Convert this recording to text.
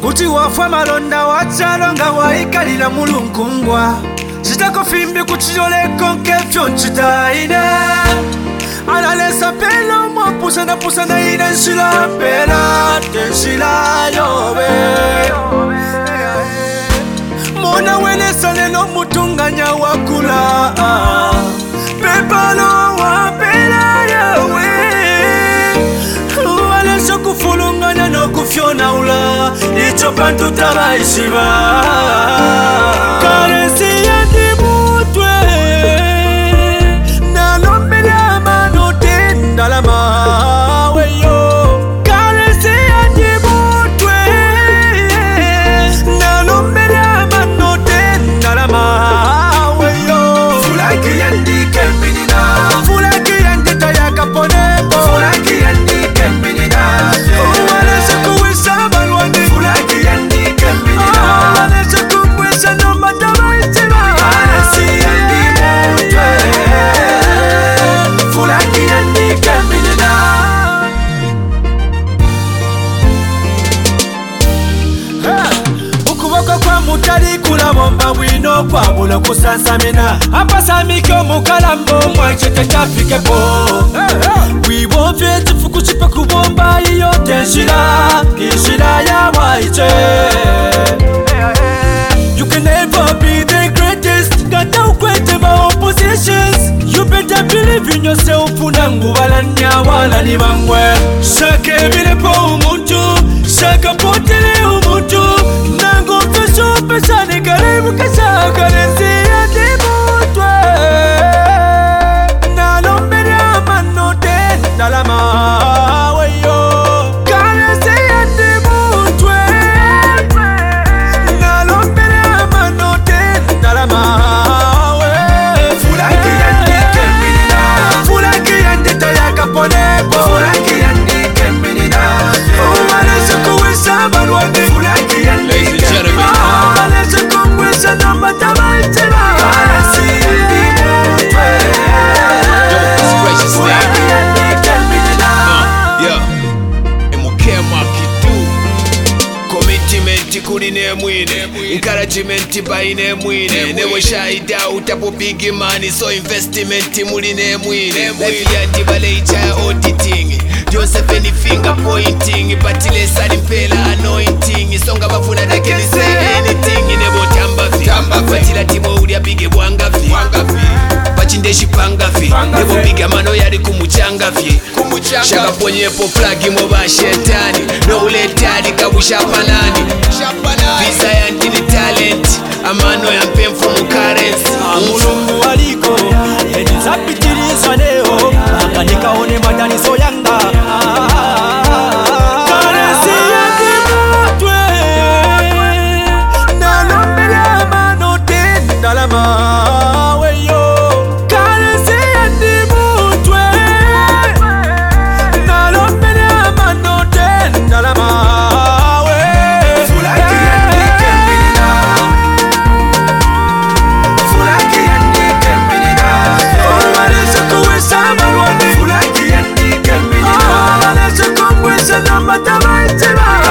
Uti wafa malonda wachalonga waikalila mulungungwa Chitako fimbi kuchiyoleko nkefyo nchitaine Analesa pelo mwapusa na ine nshila pela Tenshila yobe Mona welesa lelo mutunganya wakula Pepalo wapela yawe Walesa kufulunganya no kufyona ula Icho pantu tabaishiba Karesi ya dimutwe Nalombele amano tendalama Weyo Karesi ya dimutwe Nalombele amano tendalama Weyo Fulaki yandi keminina Fulaki yandi tayaka ponepo Fulaki yandi keminina Walesa kuwisa balwani Fulaki yandi keminina Walesa kuwisa nomba tabaishiba Karesi yandi mutwe Fulaki yandi keminina Ukuboko kwa mutari kulabomba wino kwa bula kusansamina Apasamike omukalambo mwachete chafikepo Wibovye tifukuchipe kubomba iyo tenshira Kishira ya waiche You can never be the greatest Gata ukwete ma oppositions You better believe in yourself Unangu walanya wala ni mangwe Shake bilepo umuntu Shaka potele umuntu Nangu fesho pesane karibu kasha Karesi ya dimutwe Nalombele amano tendalama Weyo Karesi ya dimutwe Nalombele amano tendalama Fulaki yandi keminina Fulaki yandi tayaka ponepo Fulaki yandi keminina Walesa kuwisa balwani Fulaki yandi keminina Walesa kuwisa nomba tabaishiba Karesi yandi mutwe Fulaki yandi keminina Emukema kitu Commitment kuri nemwine Encouragement by nemwine Newe shahida utapo big money So investment muri nemwine Life yandi baleicha auditing Joseph any finger pointing Batile sali mpela anointing Songa bafuna they can say anything Nebo tamba fi Batila tibo ulia bige wanga fi Bachindeshi panga fi Nebo biga mano yari kumuchanga fi Shaka ponyepo plagi moba shetani No uletani kabusha panani Visa yandi ni talent Amano ya mpemfu mukarensi Mulungu waliko Edizapitiliza leo Akanikaone madaniso yanga Karesi ya dimutwe Nalombele amano tendalama Weyo Karesi ya dimutwe Nalombele amano tendalama Fulaki yandi keminina Fulaki yandi keminina Walesa kuwisa balwani Fulaki yandi keminina Walesa kuwisa nomba tabaishiba